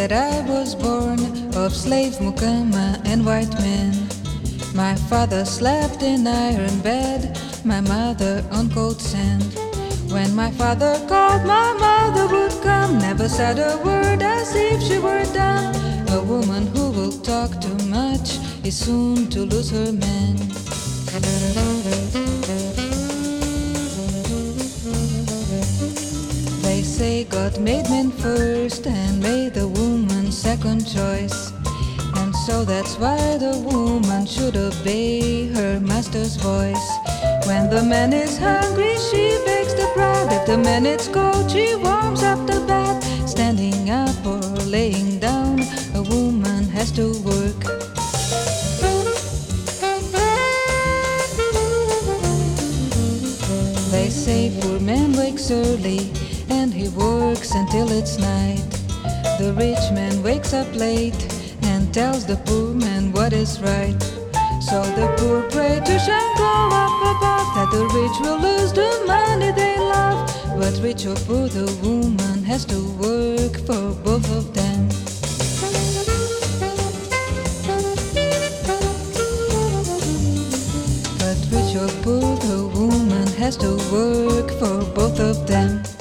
that I was born of slave mukama and white men. My father slept in iron bed, my mother on cold sand. When my father called, my mother would come, never said a word as if she were dumb. A woman who will talk too much is soon to lose her man. They say God made men first and made the woman second choice. And so that's why the woman should obey her master's voice. When the man is hungry, she bakes the bread. If the man is cold, she warms up the bed. Standing up or laying down, a woman has to work. They say poor man wakes early and he works until it's night. The rich man wakes up late and tells the poor man what is right. So the poor pray to Shango up above that the rich will lose the money they love. But rich or poor, the woman has to work for both of them. But rich or poor, the woman has to work for both of them.